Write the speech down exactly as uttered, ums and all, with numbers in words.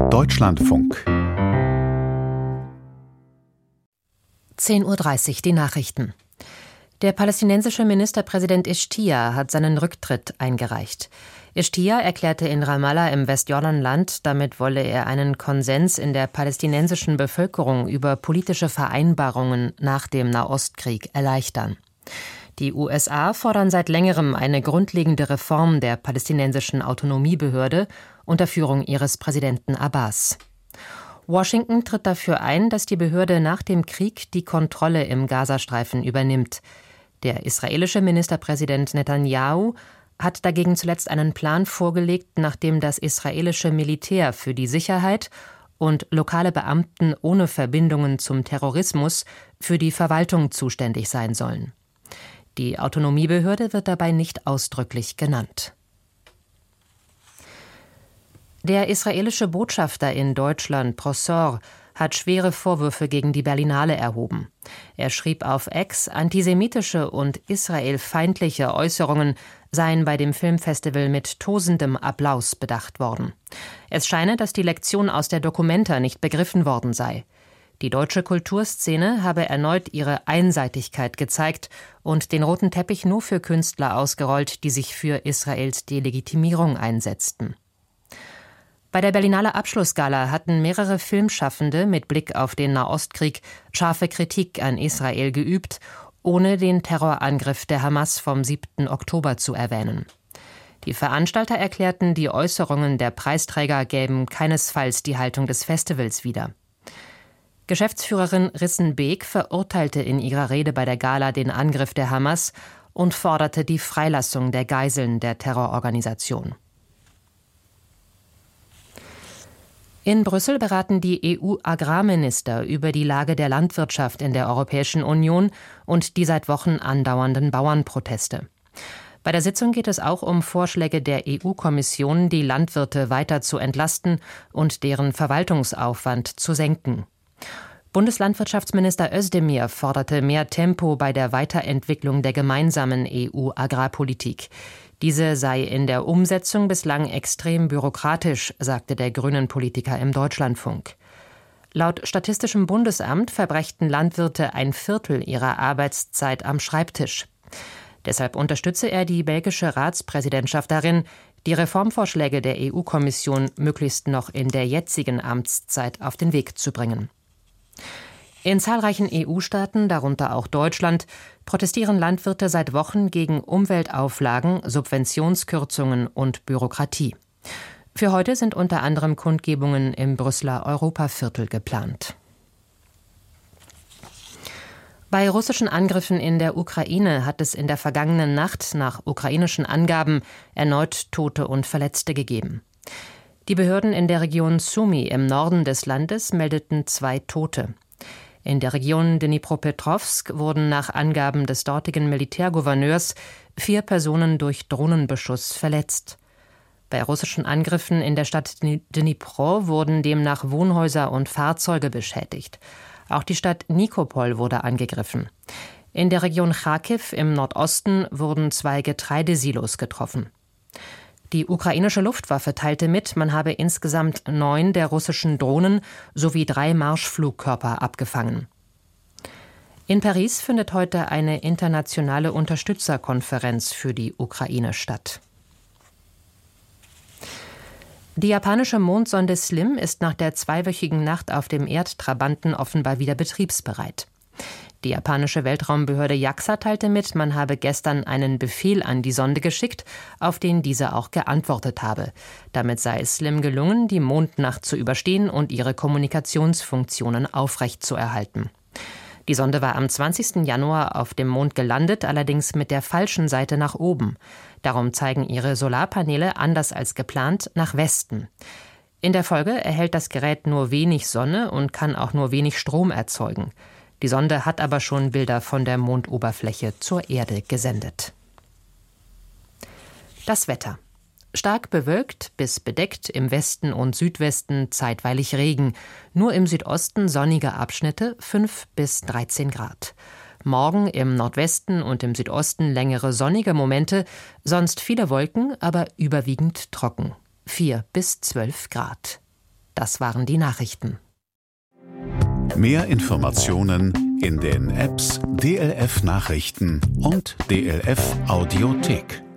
Deutschlandfunk. zehn Uhr dreißig, die Nachrichten. Der palästinensische Ministerpräsident Ischtia hat seinen Rücktritt eingereicht. Ischtia erklärte in Ramallah im Westjordanland, damit wolle er einen Konsens in der palästinensischen Bevölkerung über politische Vereinbarungen nach dem Nahostkrieg erleichtern. Die U S A fordern seit längerem eine grundlegende Reform der palästinensischen Autonomiebehörde unter Führung ihres Präsidenten Abbas. Washington tritt dafür ein, dass die Behörde nach dem Krieg die Kontrolle im Gazastreifen übernimmt. Der israelische Ministerpräsident Netanyahu hat dagegen zuletzt einen Plan vorgelegt, nachdem das israelische Militär für die Sicherheit und lokale Beamten ohne Verbindungen zum Terrorismus für die Verwaltung zuständig sein sollen. Die Autonomiebehörde wird dabei nicht ausdrücklich genannt. Der israelische Botschafter in Deutschland, Prosor, hat schwere Vorwürfe gegen die Berlinale erhoben. Er schrieb auf X, antisemitische und israelfeindliche Äußerungen seien bei dem Filmfestival mit tosendem Applaus bedacht worden. Es scheine, dass die Lektion aus der Documenta nicht begriffen worden sei. Die deutsche Kulturszene habe erneut ihre Einseitigkeit gezeigt und den roten Teppich nur für Künstler ausgerollt, die sich für Israels Delegitimierung einsetzten. Bei der Berlinale Abschlussgala hatten mehrere Filmschaffende mit Blick auf den Nahostkrieg scharfe Kritik an Israel geübt, ohne den Terrorangriff der Hamas vom siebten Oktober zu erwähnen. Die Veranstalter erklärten, die Äußerungen der Preisträger gäben keinesfalls die Haltung des Festivals wieder. Geschäftsführerin Rissen Beek verurteilte in ihrer Rede bei der Gala den Angriff der Hamas und forderte die Freilassung der Geiseln der Terrororganisation. In Brüssel beraten die E U-Agrarminister über die Lage der Landwirtschaft in der Europäischen Union und die seit Wochen andauernden Bauernproteste. Bei der Sitzung geht es auch um Vorschläge der E U-Kommission, die Landwirte weiter zu entlasten und deren Verwaltungsaufwand zu senken. Bundeslandwirtschaftsminister Özdemir forderte mehr Tempo bei der Weiterentwicklung der gemeinsamen E U-Agrarpolitik. Diese sei in der Umsetzung bislang extrem bürokratisch, sagte der Grünen-Politiker im Deutschlandfunk. Laut Statistischem Bundesamt verbrächten Landwirte ein Viertel ihrer Arbeitszeit am Schreibtisch. Deshalb unterstütze er die belgische Ratspräsidentschaft darin, die Reformvorschläge der E U-Kommission möglichst noch in der jetzigen Amtszeit auf den Weg zu bringen. In zahlreichen E U-Staaten, darunter auch Deutschland, protestieren Landwirte seit Wochen gegen Umweltauflagen, Subventionskürzungen und Bürokratie. Für heute sind unter anderem Kundgebungen im Brüsseler Europaviertel geplant. Bei russischen Angriffen in der Ukraine hat es in der vergangenen Nacht nach ukrainischen Angaben erneut Tote und Verletzte gegeben. Die Behörden in der Region Sumy im Norden des Landes meldeten zwei Tote. In der Region Dnipropetrovsk wurden nach Angaben des dortigen Militärgouverneurs vier Personen durch Drohnenbeschuss verletzt. Bei russischen Angriffen in der Stadt Dnipro wurden demnach Wohnhäuser und Fahrzeuge beschädigt. Auch die Stadt Nikopol wurde angegriffen. In der Region Charkiw im Nordosten wurden zwei Getreidesilos getroffen. Die ukrainische Luftwaffe teilte mit, man habe insgesamt neun der russischen Drohnen sowie drei Marschflugkörper abgefangen. In Paris findet heute eine internationale Unterstützerkonferenz für die Ukraine statt. Die japanische Mondsonde SLIM ist nach der zweiwöchigen Nacht auf dem Erdtrabanten offenbar wieder betriebsbereit. Die japanische Weltraumbehörde JAXA teilte mit, man habe gestern einen Befehl an die Sonde geschickt, auf den diese auch geantwortet habe. Damit sei es SLIM gelungen, die Mondnacht zu überstehen und ihre Kommunikationsfunktionen aufrechtzuerhalten. Die Sonde war am zwanzigsten Januar auf dem Mond gelandet, allerdings mit der falschen Seite nach oben. Darum zeigen ihre Solarpaneele anders als geplant nach Westen. In der Folge erhält das Gerät nur wenig Sonne und kann auch nur wenig Strom erzeugen. Die Sonde hat aber schon Bilder von der Mondoberfläche zur Erde gesendet. Das Wetter. Stark bewölkt bis bedeckt, im Westen und Südwesten zeitweilig Regen. Nur im Südosten sonnige Abschnitte, fünf bis dreizehn Grad. Morgen im Nordwesten und im Südosten längere sonnige Momente, sonst viele Wolken, aber überwiegend trocken. vier bis zwölf Grad. Das waren die Nachrichten. Mehr Informationen in den Apps D L F Nachrichten und D L F Audiothek.